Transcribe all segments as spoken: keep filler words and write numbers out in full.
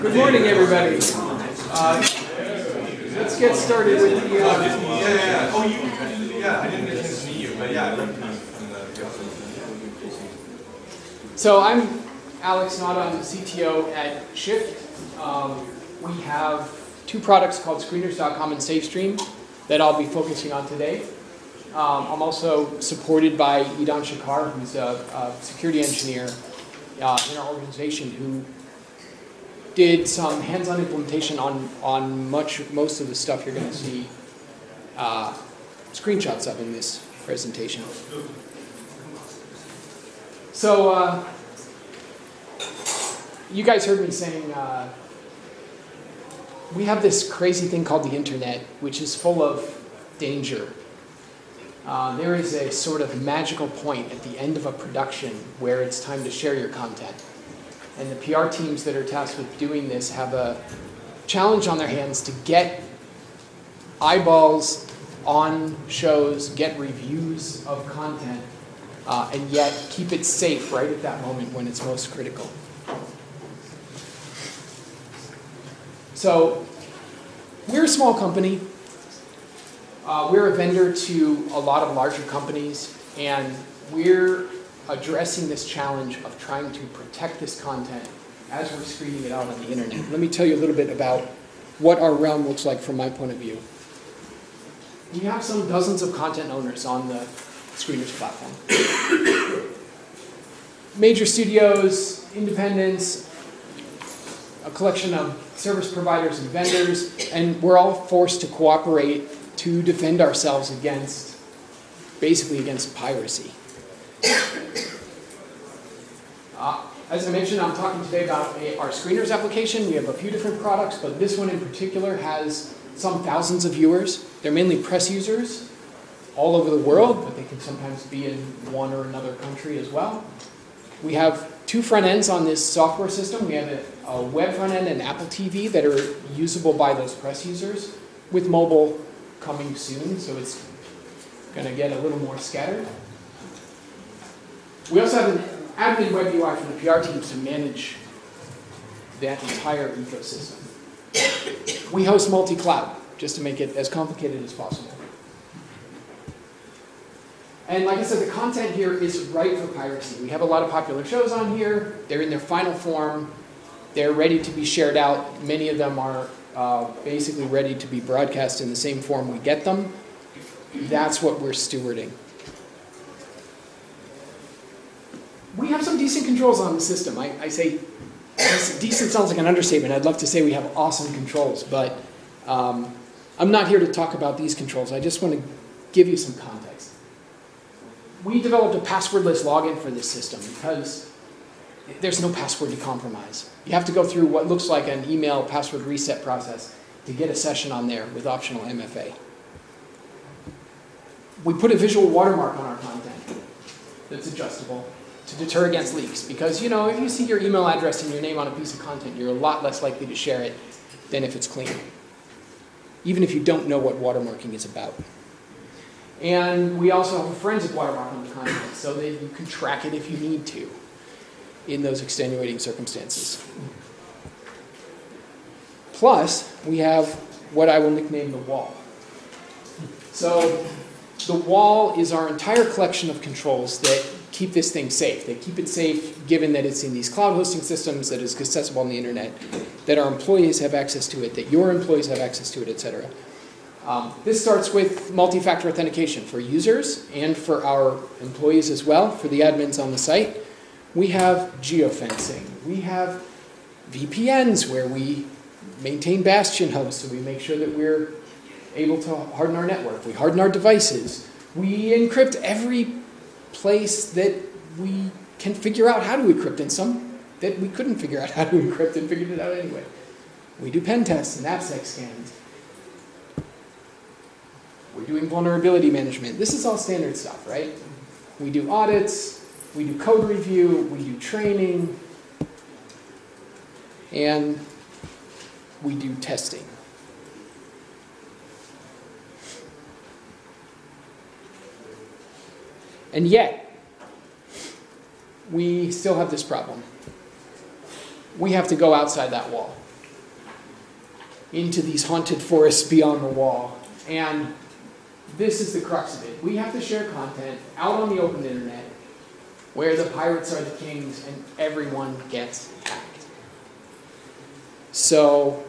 Good morning, everybody. Uh, let's get started with the. Uh, yeah, yeah, yeah. Oh, you. Yeah, I didn't get a chance to meet you, but yeah, I recognized from the. So I'm Alex Nada. I'm the C T O at Shift. Um, we have two products called Screeners dot com and SafeStream that I'll be focusing on today. Um, I'm also supported by Idan Shakar, who's a, a security engineer uh, in our organization, who did some hands-on implementation on, on much most of the stuff you're going to see uh, screenshots of in this presentation. So uh, you guys heard me saying uh, we have this crazy thing called the internet, which is full of danger. Uh, there is a sort of magical point at the end of a production where it's time to share your content. And the P R teams that are tasked with doing this have a challenge on their hands to get eyeballs on shows, get reviews of content, uh, and yet keep it safe right at that moment when it's most critical. So we're a small company. Uh, we're a vendor to a lot of larger companies, and we're addressing this challenge of trying to protect this content as we're screening it out on the internet. Let me tell you a little bit about what our realm looks like from my point of view. We have some dozens of content owners on the Screeners platform. Major studios, independents, a collection of service providers and vendors, and we're all forced to cooperate to defend ourselves against, basically against piracy. Uh, as I mentioned, I'm talking today about a, our Screeners application. We have a few different products, but this one in particular has some thousands of viewers. They're mainly press users all over the world, but they can sometimes be in one or another country as well. We have two front ends on this software system. We have a, a web front end and Apple T V that are usable by those press users, with mobile coming soon, so it's going to get a little more scattered. We also have an admin web U I for the P R teams to manage that entire ecosystem. We host multi-cloud, just to make it as complicated as possible. And like I said, the content here is ripe for piracy. We have a lot of popular shows on here. They're in their final form. They're ready to be shared out. Many of them are uh, basically ready to be broadcast in the same form we get them. That's what we're stewarding. We have some decent controls on the system. I, I say decent sounds like an understatement. I'd love to say we have awesome controls, but um, I'm not here to talk about these controls. I just want to give you some context. We developed a passwordless login for this system because there's no password to compromise. You have to go through what looks like an email password reset process to get a session on there with optional M F A. We put a visual watermark on our content that's adjustable to deter against leaks, because, you know, if you see your email address and your name on a piece of content, you're a lot less likely to share it than if it's clean, even if you don't know what watermarking is about. And we also have a forensic watermark on the content so that you can track it if you need to in those extenuating circumstances. Plus, we have what I will nickname the wall. So the wall is our entire collection of controls that keep this thing safe. They keep it safe given that it's in these cloud hosting systems, that it's accessible on the internet, that our employees have access to it, that your employees have access to it, et cetera. Um, this starts with multi-factor authentication for users and for our employees as well, for the admins on the site. We have geofencing. We have V P Ns where we maintain bastion hosts, so we make sure that we're able to harden our network. We harden our devices. We encrypt every place that we can figure out how to encrypt, and some that we couldn't figure out how to encrypt and figured it out anyway. We do pen tests and AppSec scans. We're doing vulnerability management. This is all standard stuff, right? We do audits. We do code review, we do training, and we do testing. And yet, we still have this problem. We have to go outside that wall. into these haunted forests beyond the wall. And this is the crux of it. We have to share content out on the open internet where the pirates are the kings and everyone gets hacked. So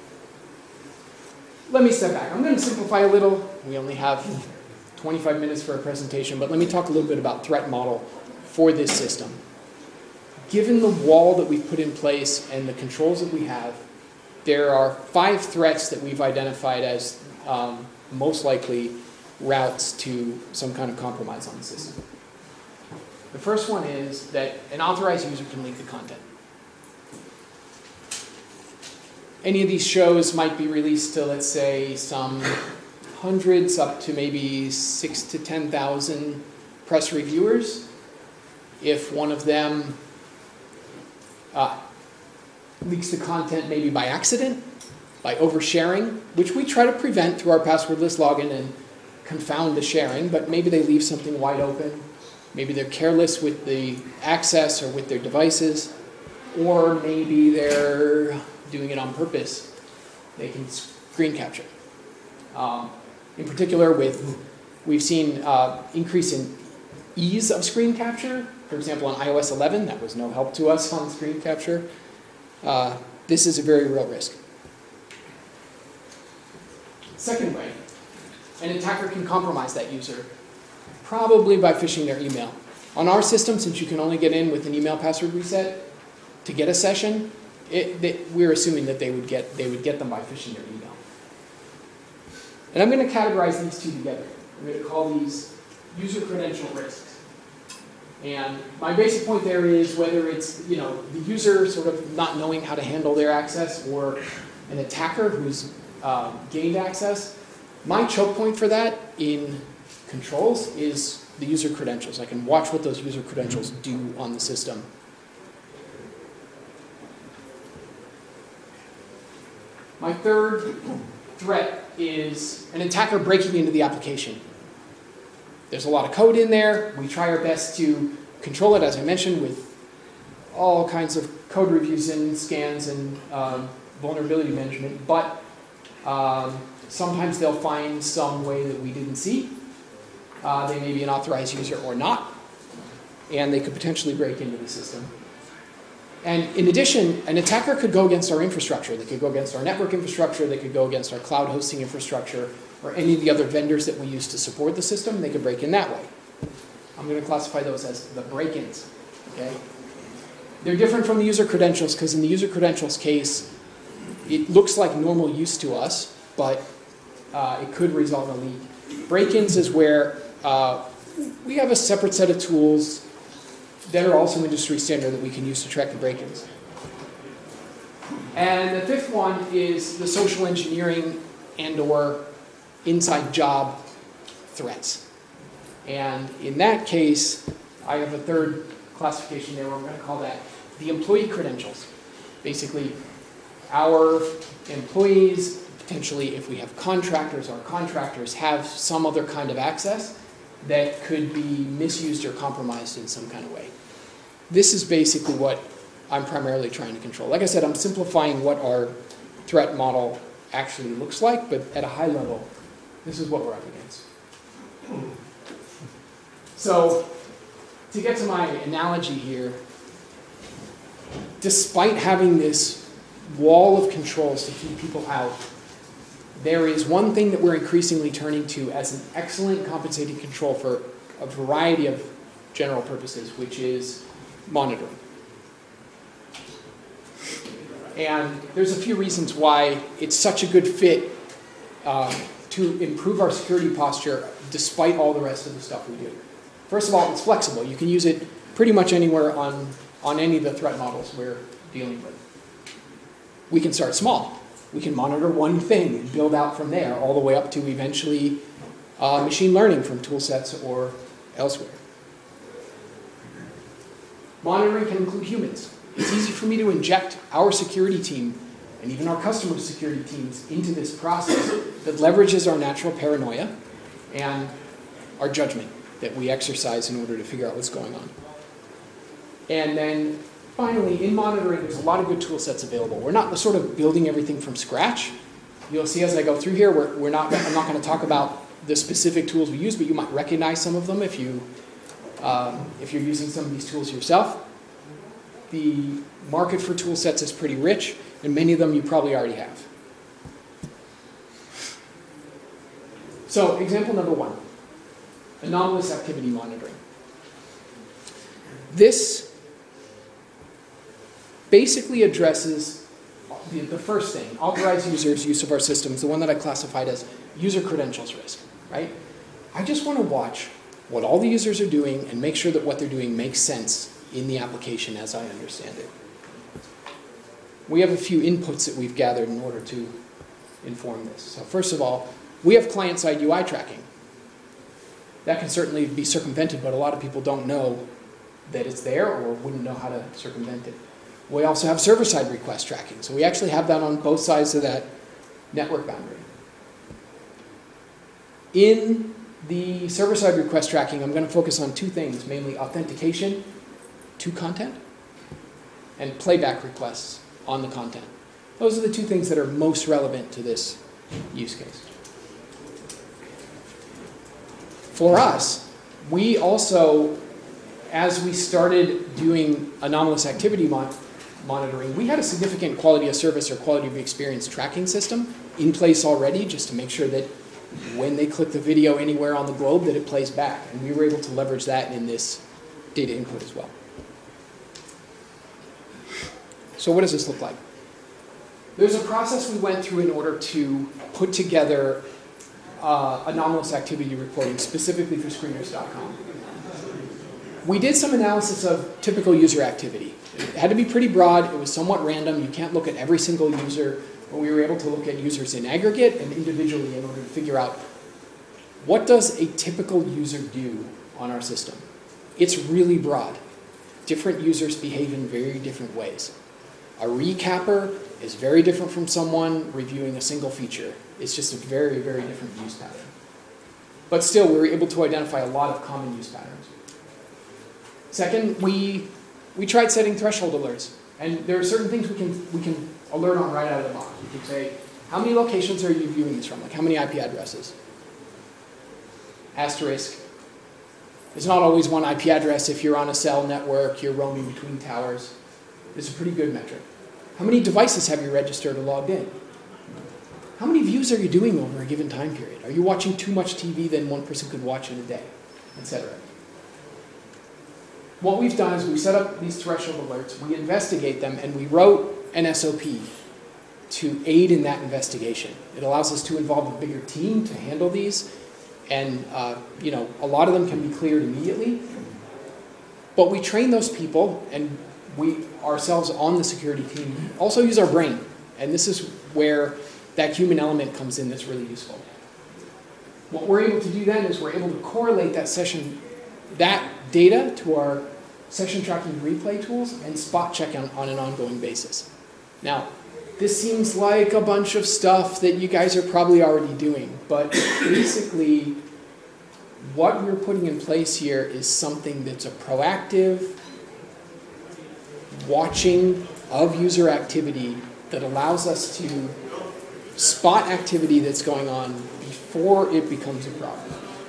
let me step back. I'm going to simplify a little. We only have twenty-five minutes for a presentation, but let me talk a little bit about threat model for this system. Given the wall that we've put in place and the controls that we have, there are five threats that we've identified as um, most likely routes to some kind of compromise on the system. The first one is that an authorized user can leak the content. Any of these shows might be released to, let's say, some hundreds up to maybe six to ten thousand press reviewers. If one of them uh, leaks the content maybe by accident, by oversharing, which we try to prevent through our passwordless login and confound the sharing, but maybe they leave something wide open. Maybe they're careless with the access or with their devices, or maybe they're doing it on purpose. They can screen capture. Um, in particular, with we've seen uh, increase in ease of screen capture. For example, on i O S eleven, that was no help to us on screen capture. Uh, this is a very real risk. Second way, an attacker can compromise that user, probably by phishing their email. On our system, since you can only get in with an email password reset to get a session, it, they, we're assuming that they would get they would get them by phishing their email. And I'm going to categorize these two together. I'm going to call these user credential risks. And my basic point there is whether it's, you know, the user sort of not knowing how to handle their access or an attacker who's um, gained access. My choke point for that in controls is the user credentials. I can watch what those user credentials do on the system. My third threat is an attacker breaking into the application. There's a lot of code in there. We try our best to control it, as I mentioned, with all kinds of code reviews and scans and um, vulnerability management. But um, sometimes they'll find some way that we didn't see. Uh, they may be an authorized user or not, and they could potentially break into the system. And in addition, an attacker could go against our infrastructure. They could go against our network infrastructure. They could go against our cloud hosting infrastructure, or any of the other vendors that we use to support the system. They could break in that way. I'm going to classify those as the break-ins. Okay? They're different from the user credentials because in the user credentials case, it looks like normal use to us, but uh, it could result in a leak. Break-ins is where uh, we have a separate set of tools that are also industry standard that we can use to track the break-ins. And the fifth one is the social engineering and or inside job threats. And in that case, I have a third classification there where I'm going to call that the employee credentials. Basically, our employees, potentially if we have contractors, our contractors have some other kind of access that could be misused or compromised in some kind of way. This is basically what I'm primarily trying to control. Like I said, I'm simplifying what our threat model actually looks like, but at a high level, this is what we're up against. So, to get to my analogy here, despite having this wall of controls to keep people out, there is one thing that we're increasingly turning to as an excellent compensating control for a variety of general purposes, which is monitoring. And there's a few reasons why it's such a good fit um, to improve our security posture despite all the rest of the stuff we do. First of all, it's flexible. You can use it pretty much anywhere on, on any of the threat models we're dealing with. We can start small. We can monitor one thing and build out from there, all the way up to eventually uh, machine learning from tool sets or elsewhere. Monitoring can include humans. It's easy for me to inject our security team and even our customer security teams into this process that leverages our natural paranoia and our judgment that we exercise in order to figure out what's going on. And then finally, in monitoring, there's a lot of good tool sets available. We're not sort of building everything from scratch. You'll see as I go through here, we're, we're not, I'm not going to talk about the specific tools we use, but you might recognize some of them if, you, um, if you're using some of these tools yourself. The market for tool sets is pretty rich, and many of them you probably already have. So, example number one, anomalous activity monitoring. This basically addresses the, the first thing, authorized users' use of our systems, the one that I classified as user credentials risk, right? I just want to watch what all the users are doing and make sure that what they're doing makes sense in the application as I understand it. We have a few inputs that we've gathered in order to inform this. So first of all, we have client-side U I tracking. That can certainly be circumvented, but a lot of people don't know that it's there or wouldn't know how to circumvent it. We also have server-side request tracking. So we actually have that on both sides of that network boundary. In the server-side request tracking, I'm going to focus on two things, mainly authentication to content and playback requests on the content. Those are the two things that are most relevant to this use case. For us, we also, as we started doing anomalous activity mon monitoring, we had a significant quality of service or quality of experience tracking system in place already, just to make sure that when they click the video anywhere on the globe that it plays back. And we were able to leverage that in this data input as well. So what does this look like? There's a process we went through in order to put together uh, anomalous activity reporting specifically for screeners dot com. We did some analysis of typical user activity. It had to be pretty broad. It was somewhat random. You can't look at every single user. But we were able to look at users in aggregate and individually in order to figure out what does a typical user do on our system. It's really broad. Different users behave in very different ways. A recapper is very different from someone reviewing a single feature. It's just a very, very different use pattern. But still, we were able to identify a lot of common use patterns. Second, we, we tried setting threshold alerts. And there are certain things we can, we can alert on right out of the box. We can say, how many locations are you viewing this from? Like, how many I P addresses? Asterisk. It's not always one I P address. If you're on a cell network, you're roaming between towers. It's a pretty good metric. How many devices have you registered or logged in? How many views are you doing over a given time period? Are you watching too much T V than one person could watch in a day, et cetera? What we've done is we set up these threshold alerts, we investigate them, and we wrote an S O P to aid in that investigation. It allows us to involve a bigger team to handle these, and uh, you know, a lot of them can be cleared immediately. But we train those people, and we ourselves on the security team also use our brain. And this is where that human element comes in that's really useful. What we're able to do then is we're able to correlate that session, that data to our session tracking replay tools and spot check on, on an ongoing basis. Now, this seems like a bunch of stuff that you guys are probably already doing, but basically what we're putting in place here is something that's a proactive watching of user activity that allows us to spot activity that's going on before it becomes a problem.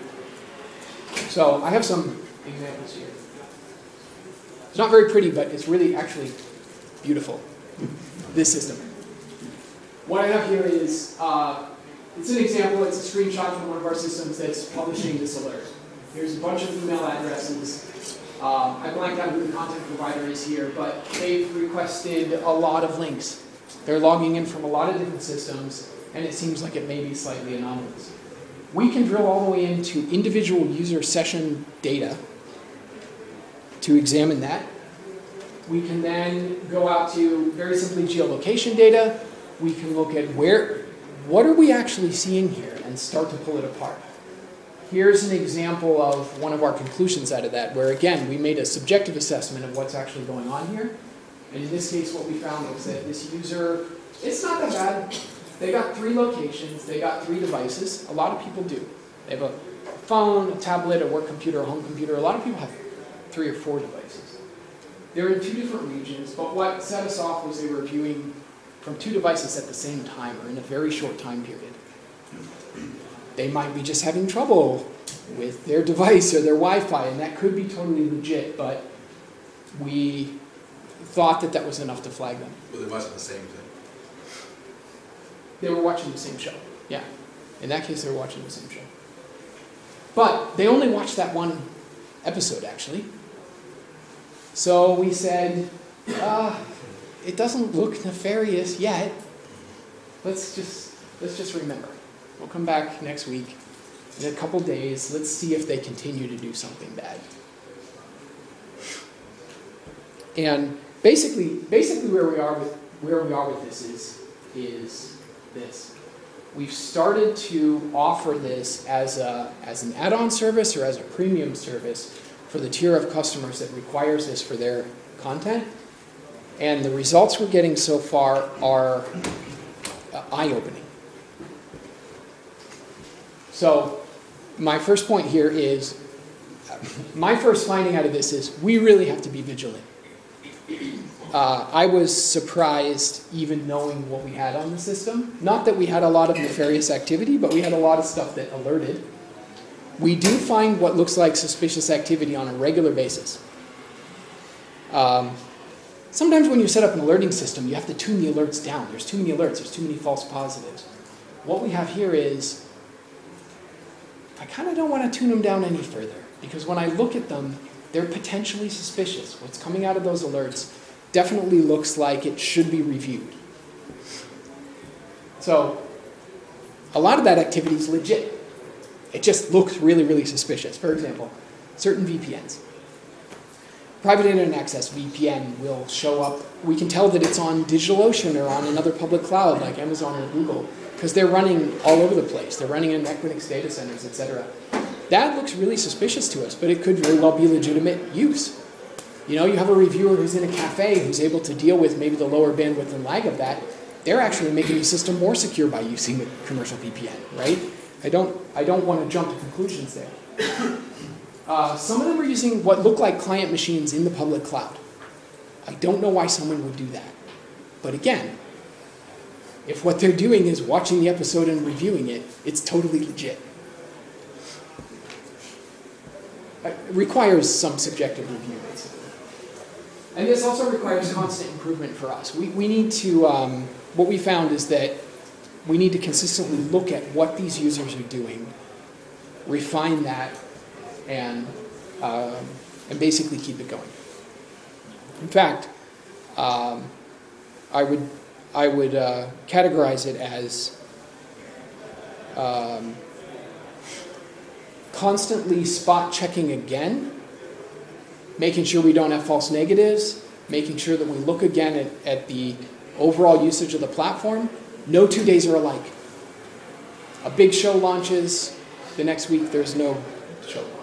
So I have some examples here. It's not very pretty, but it's really actually beautiful, this system. What I have here is, uh, it's an example, it's a screenshot from one of our systems that's publishing this alert. Here's a bunch of email addresses. Um, I blanked out who the content provider is here, but they've requested a lot of links. They're logging in from a lot of different systems, and it seems like it may be slightly anomalous. We can drill all the way into individual user session data to examine that. We can then go out to, very simply, geolocation data. We can look at where, what are we actually seeing here, and start to pull it apart. Here's an example of one of our conclusions out of that, where again, we made a subjective assessment of what's actually going on here. And in this case, what we found was that this user, it's not that bad. They got three locations, they got three devices. A lot of people do. They have a phone, a tablet, a work computer, a home computer. A lot of people have three or four devices. They're in two different regions, but what set us off was they were viewing from two devices at the same time or in a very short time period. They might be just having trouble with their device or their Wi-Fi, and that could be totally legit, but we thought that that was enough to flag them. Well, it wasn't the same thing. They were watching the same show, yeah. In that case, they were watching the same show. But they only watched that one episode, actually. So we said, uh, it doesn't look nefarious yet. Let's just, let's just remember. We'll come back next week. In a couple days, let's see if they continue to do something bad. And basically, basically where we are with where we are with this is is this. We've started to offer this as a as an add-on service or as a premium service for the tier of customers that requires this for their content. And the results we're getting so far are uh, eye-opening. So my first point here is, my first finding out of this is we really have to be vigilant. Uh, I was surprised even knowing what we had on the system. Not that we had a lot of nefarious activity, but we had a lot of stuff that alerted. We do find what looks like suspicious activity on a regular basis. Um, sometimes when you set up an alerting system, you have to tune the alerts down. There's too many alerts. There's too many false positives. What we have here is, I kind of don't want to tune them down any further, because when I look at them, they're potentially suspicious. What's coming out of those alerts definitely looks like it should be reviewed. So a lot of that activity is legit. It just looks really, really suspicious. For example, certain V P Ns. Private Internet Access V P N will show up. We can tell that it's on DigitalOcean or on another public cloud like Amazon or Google, because they're running all over the place. They're running in Equinix data centers, et cetera. That looks really suspicious to us, but it could very well be legitimate use. You know, you have a reviewer who's in a cafe who's able to deal with maybe the lower bandwidth and lag of that. They're actually making the system more secure by using the commercial V P N, right? I don't, I don't want to jump to conclusions there. Uh, some of them are using what look like client machines in the public cloud. I don't know why someone would do that. But again, if what they're doing is watching the episode and reviewing it, it's totally legit. It requires some subjective review, basically. And this also requires constant improvement for us. We, we need to, um, what we found is that we need to consistently look at what these users are doing, refine that, and, uh, and basically keep it going. In fact, um, I would, I would uh, categorize it as um, constantly spot checking again, making sure we don't have false negatives, making sure that we look again at, at the overall usage of the platform. No two days are alike. A big show launches, the next week there's no show launch.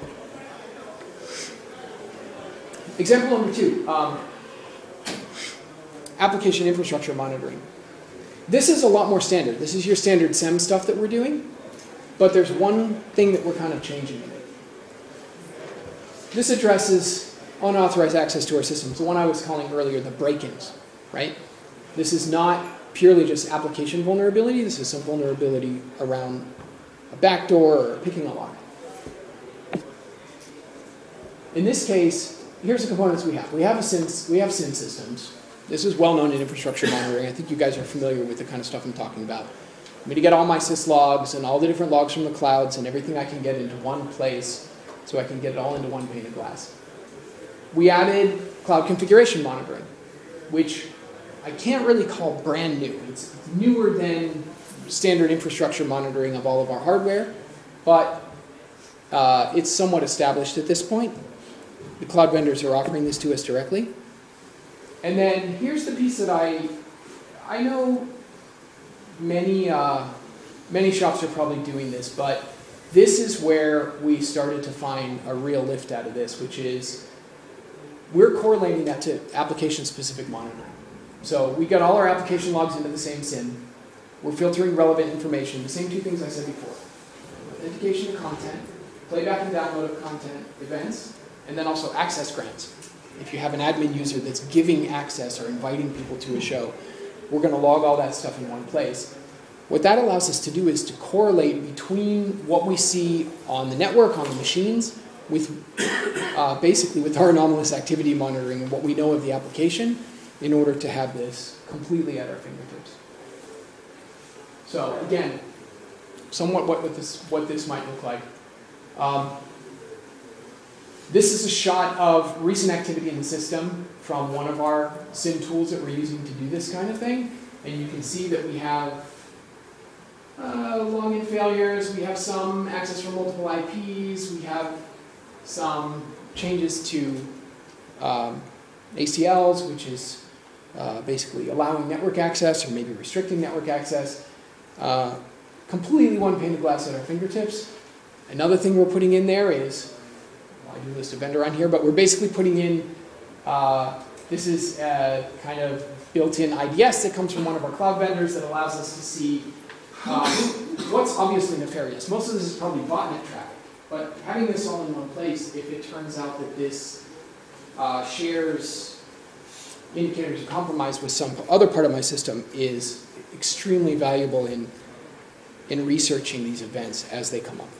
Example number two, um, application infrastructure monitoring. This is a lot more standard. This is your standard S E M stuff that we're doing, but there's one thing that we're kind of changing in it. This addresses unauthorized access to our systems, the one I was calling earlier the break-ins, right? This is not purely just application vulnerability. This is some vulnerability around a backdoor or picking a lock. In this case, here's the components we have. We have a S I M, we have S I M systems. This is well known in infrastructure monitoring. I think you guys are familiar with the kind of stuff I'm talking about. I'm going to get all my sys logs and all the different logs from the clouds and everything I can get into one place so I can get it all into one pane of glass. We added cloud configuration monitoring, which I can't really call brand new. It's newer than standard infrastructure monitoring of all of our hardware, but uh, it's somewhat established at this point. The cloud vendors are offering this to us directly. And then here's the piece that I, I know many, uh, many shops are probably doing this, but this is where we started to find a real lift out of this, which is we're correlating that to application-specific monitoring. So we got all our application logs into the same S I M. We're filtering relevant information, the same two things I said before. Authentication of content, playback and download of content events, and then also access grants. If you have an admin user that's giving access or inviting people to a show, we're going to log all that stuff in one place. What that allows us to do is to correlate between what we see on the network, on the machines, with uh, basically with our anomalous activity monitoring and what we know of the application in order to have this completely at our fingertips. So again, somewhat what, what, this, what this might look like. Um, this is a shot of recent activity in the system from one of our SIM tools that we're using to do this kind of thing. And you can see that we have uh, login failures, we have some access from multiple I Ps, we have some changes to um, A C Ls, which is uh, basically allowing network access or maybe restricting network access. Uh, completely one pane of glass at our fingertips. Another thing we're putting in there is, well, I do list a vendor on here, but we're basically putting in, uh, this is a kind of built-in I D S that comes from one of our cloud vendors that allows us to see um, what's obviously nefarious. Most of this is probably botnet traffic, but having this all in one place, if it turns out that this uh, shares indicators of compromise with some other part of my system, is extremely valuable in, in researching these events as they come up.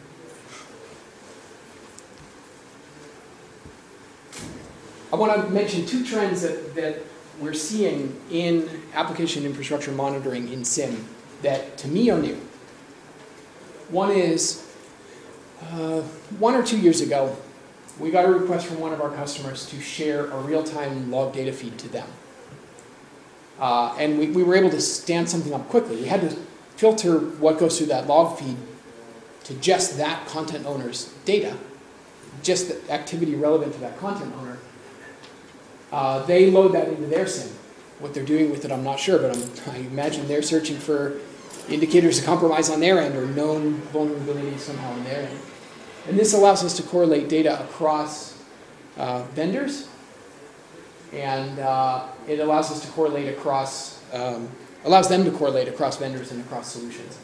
I want to mention two trends that, that we're seeing in application infrastructure monitoring in SIM that to me are new. One is, uh, one or two years ago, we got a request from one of our customers to share a real-time log data feed to them. Uh, and we, we were able to stand something up quickly. We had to filter what goes through that log feed to just that content owner's data, just the activity relevant to that content owner. Uh, they load that into their SIM. What they're doing with it, I'm not sure, but I'm, I imagine they're searching for indicators of compromise on their end or known vulnerabilities somehow on their end. And this allows us to correlate data across uh, vendors, and uh, it allows us to correlate across, um, allows them to correlate across vendors and across solutions.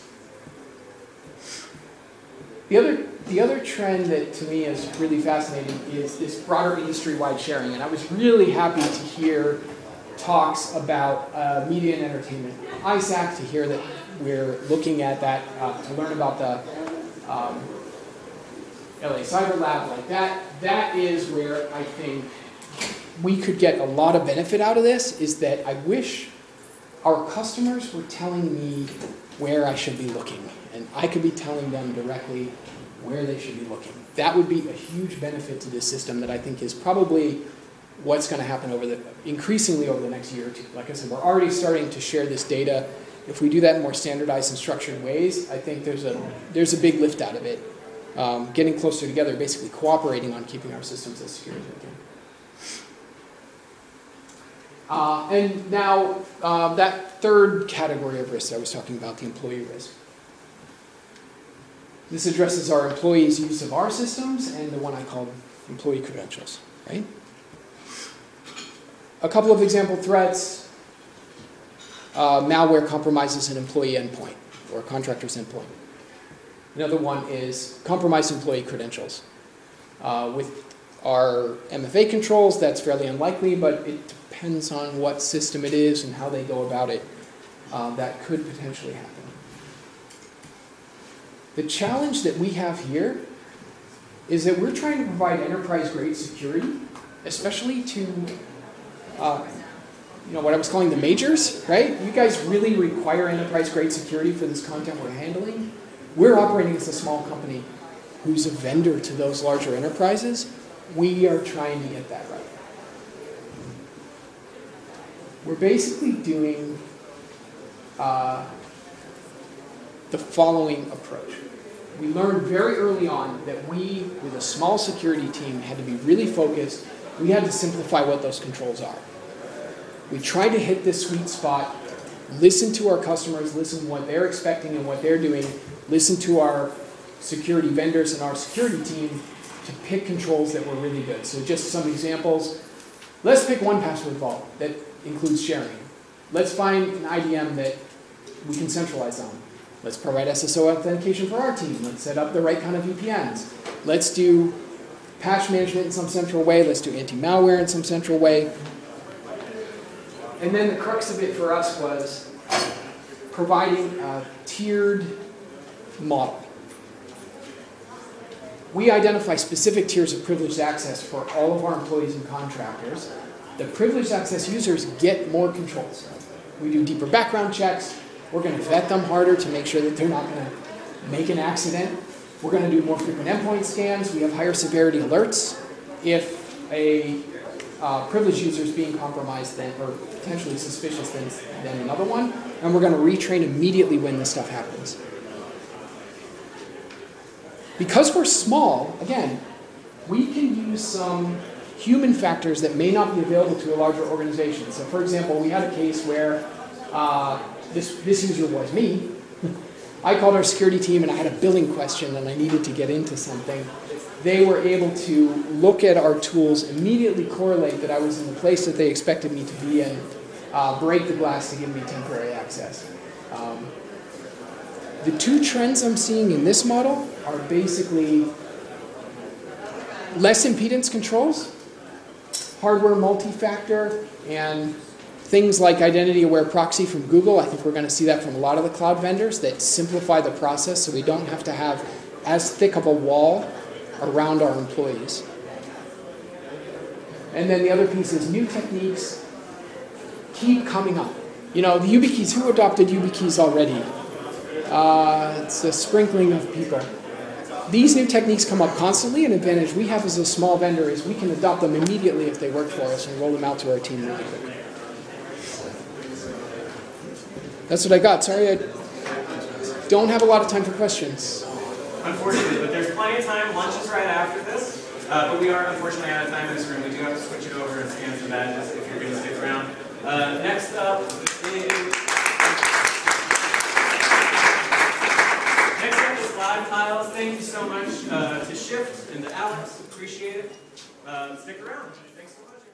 The other, the other trend that to me is really fascinating is this broader industry-wide sharing. And I was really happy to hear talks about uh, media and entertainment. I S A C, to hear that we're looking at that, uh, to learn about the um, L A Cyber Lab like that. That is where I think we could get a lot of benefit out of this, is that I wish our customers were telling me where I should be looking, and I could be telling them directly where they should be looking. That would be a huge benefit to this system that I think is probably what's going to happen over the increasingly over the next year or two. Like I said, we're already starting to share this data. If we do that in more standardized and structured ways, I think there's a there's a big lift out of it. Um, getting closer together, basically cooperating on keeping our systems as secure as we can. Uh, and now, uh, that third category of risk I was talking about, the employee risk. This addresses our employees' use of our systems and the one I call employee credentials, right? A couple of example threats. Uh, malware compromises an employee endpoint or a contractor's endpoint. Another one is compromised employee credentials. Uh, with our M F A controls, that's fairly unlikely, but it depends on what system it is and how they go about it. Uh, that could potentially happen. The challenge that we have here is that we're trying to provide enterprise-grade security, especially to uh, you know, what I was calling the majors, right? You guys really require enterprise-grade security for this content we're handling. We're operating as a small company who's a vendor to those larger enterprises. We are trying to get that right. We're basically doing uh, the following approach. We learned very early on that we, with a small security team, had to be really focused. We had to simplify what those controls are. We tried to hit this sweet spot, listen to our customers, listen to what they're expecting and what they're doing, listen to our security vendors and our security team to pick controls that were really good. So just some examples. Let's pick one password vault that includes sharing. Let's find an I D M that we can centralize on. Let's provide S S O authentication for our team. Let's set up the right kind of V P Ns. Let's do patch management in some central way. Let's do anti-malware in some central way. And then the crux of it for us was providing a tiered model. We identify specific tiers of privileged access for all of our employees and contractors. The privileged access users get more controls. We do deeper background checks. We're going to vet them harder to make sure that they're not going to make an accident. We're going to do more frequent endpoint scans. We have higher severity alerts if a uh, privileged user is being compromised than, or potentially suspicious than, than another one. And we're going to retrain immediately when this stuff happens. Because we're small, again, we can use some human factors that may not be available to a larger organization. So for example, we had a case where uh, this, this user was me. I called our security team and I had a billing question and I needed to get into something. They were able to look at our tools, immediately correlate that I was in the place that they expected me to be in, uh, break the glass to give me temporary access. Um, the two trends I'm seeing in this model are basically less impedance controls, hardware multi-factor, and things like identity-aware proxy from Google. I think we're going to see that from a lot of the cloud vendors that simplify the process so we don't have to have as thick of a wall around our employees. And then the other piece is new techniques keep coming up. You know, the YubiKeys, who adopted YubiKeys already? Uh, it's a sprinkling of people. These new techniques come up constantly. An advantage we have as a small vendor is we can adopt them immediately if they work for us and roll them out to our team really quick. That's what I got. Sorry, I don't have a lot of time for questions. Unfortunately, but there's plenty of time. Lunch is right after this. Uh, but we are unfortunately out of time in this room. We do have to switch it over and scan some badges if you're going to stick around. Uh, next up is... Next up is Live Tiles. Thank you so much uh, to Shift and to Alex. Appreciate it. Uh, stick around. Thanks so much.